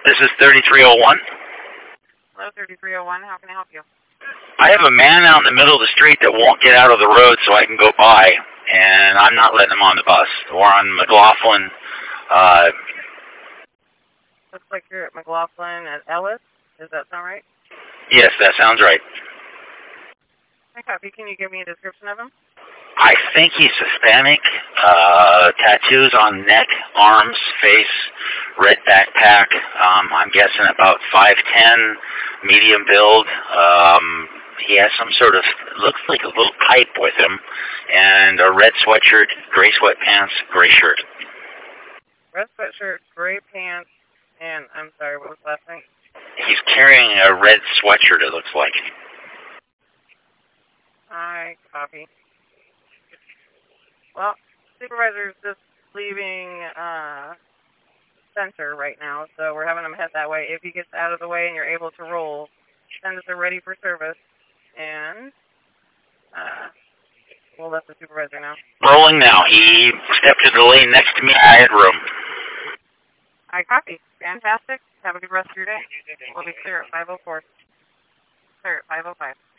This is 3301. Hello, 3301. How can I help you? I have a man out in the middle of the street that won't get out of the road so I can go by, and I'm not letting him on the bus. Or on McLaughlin. Looks like you're at McLaughlin at Ellis. Does that sound right? Yes, that sounds right. Hi, copy. Can you give me a description of him? I think he's Hispanic. Tattoos on neck, arms, face, red backpack. I'm guessing about 5'10", medium build. He has some sort of, looks like a little pipe with him, and a red sweatshirt, gray sweatpants, gray shirt. Red sweatshirt, gray pants, and I'm sorry, what was the last thing? He's carrying a red sweatshirt, it looks like. I copy. Well, supervisor's just leaving center right now, so we're having him head that way. If he gets out of the way and you're able to roll, send us a ready for service, and we'll let the supervisor know. Rolling now. He stepped to the lane next to me. I had room. I copy. Fantastic. Have a good rest of your day. We'll be clear at 5:04. Clear at 5:05.